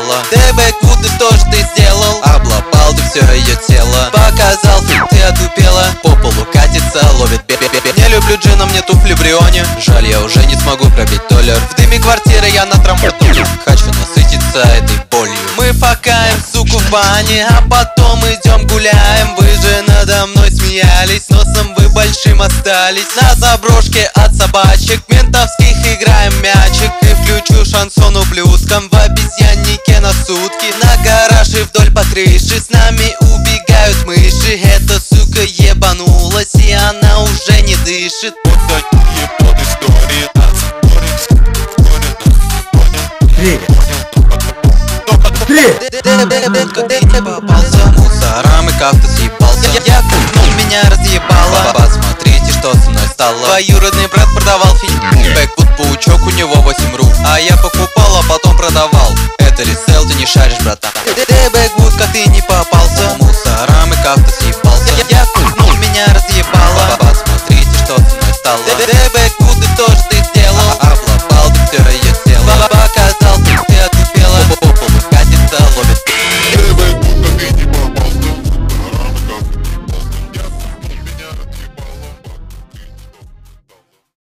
тело. Бэквуд, и что ж ты сделал? Облапал ты все ее тело. Показал, ты отупела. По полу катится, ловит бе-бе-бе. Не люблю джина, мне туфли в Рионе. Жаль, я уже не смогу пробить доллар. В дыме квартиры я на трамвае. Хочу насытиться этой болью. Мы факаем суку в бане, а потом идем гуляем. Вы же надо мной смеялись, носом вы большим остались. На заброшке от собачек ментовских играем мячик. И включу шансон ублюдкам в обезьяннике на сутки. На гараж и вдоль по крыше с нами убегают мыши. Эта сука ебанулась, и она уже не дышит. Ты не попался мусорам и как-то съебался. Я купнул, меня разъебало. Посмотрите, что со мной стало. Двоюродный брат продавал фигню. Бэквуд паучок, у него 8 рук. А я покупал, а потом продавал. Это ресел, ты не шаришь, братан. Бэквуд, как ты не попался мусорам и как-то